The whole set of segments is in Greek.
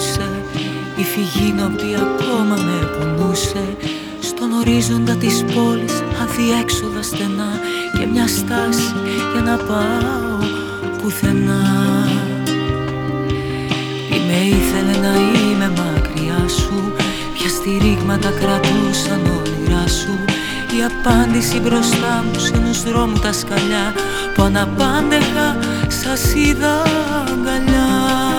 περνούσε, η φυγή νοπή ακόμα με πονούσε. Στον ορίζοντα της πόλης αδιέξοδα στενά και μια στάση για να πάω πουθενά. Τι με ήθελε να είμαι μακριά σου, ποια στηρίγματα κρατούσαν όνειρά σου. Η απάντηση μπροστά μου σε ενός δρόμου τα σκαλιά που αναπάντεχα σας είδα αγκαλιά.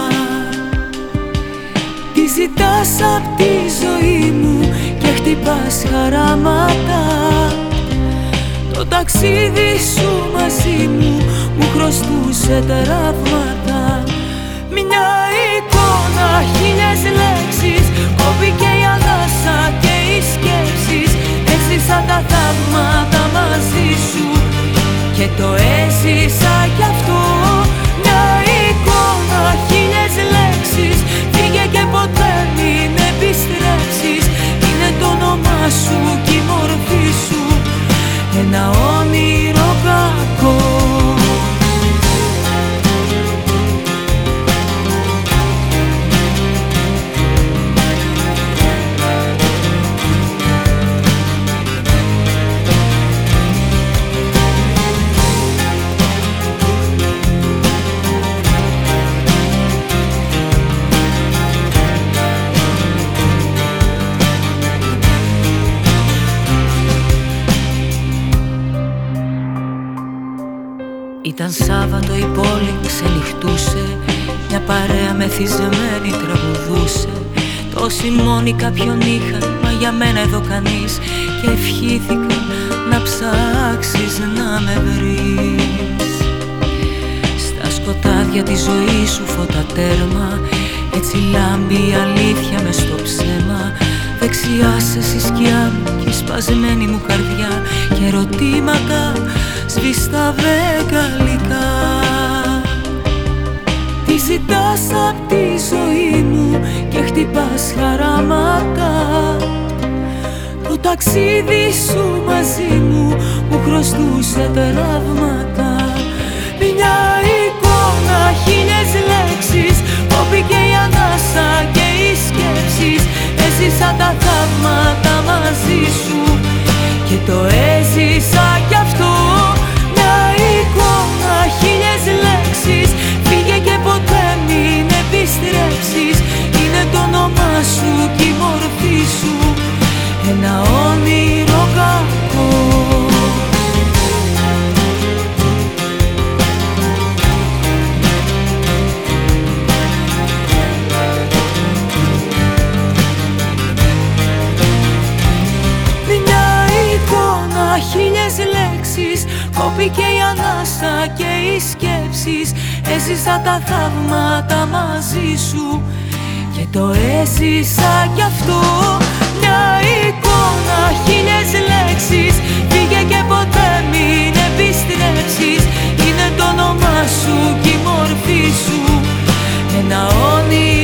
Τι ζητάς απ' τη ζωή μου και χτυπάς χαράματα. Το ταξίδι σου μαζί μου χρωστούσε τεράβματα. Μια εικόνα, χίλιες λέξεις, κόπηκε η ανάσα και οι σκέψεις. Έζησα τα θαύματα μαζί σου και το έζησα κι αυτό. Μια εικόνα, χίλιες λέξεις, φύγε και ποτέ μην επιστρέψεις. Είναι το όνομά σου κι η μορφή σου, ένα όνειρο κακό. Ήταν Σάββατο, η πόλη ξενυχτούσε, μια παρέα μεθυσμένη τραγουδούσε. Τόσοι μόνοι κάποιον είχαν, μα για μένα εδώ κανείς. Και ευχήθηκαν να ψάξεις να με βρεις. Στα σκοτάδια τη ζωή σου φώτα τέρμα, έτσι λάμπει η αλήθεια μες στο ψέμα. Δεξιά σε σκιά μου και η σπασμένη μου καρδιά, και ερωτήματα σβήστα βεγγαλικά. Τι ζητάς απ' τη ζωή μου και χτυπάς χαράματα. Το ταξίδι σου μαζί μου χρωστούσε τεράβματα. Μια εικόνα, χίλιες λέξεις, κόπηκε η ανάσα και οι σκέψεις. Έζησα τα θαύματα μαζί σου και το έζησα κι αυτό. Μια εικόνα, χίλιες λέξεις, φύγε και ποτέ μην επιστρέψεις. Είναι το όνομά σου κι η μορφή σου, ένα όνειρο κακό. Χίλιες λέξεις, κόπηκε η ανάσα και οι σκέψεις. Έζησα τα θαύματα μαζί σου και το έζησα κι αυτό. Μια εικόνα, χίλιες λέξεις, φύγε και ποτέ μην επιστρέψεις. Είναι το όνομά σου κι η μορφή σου, ένα όνειρο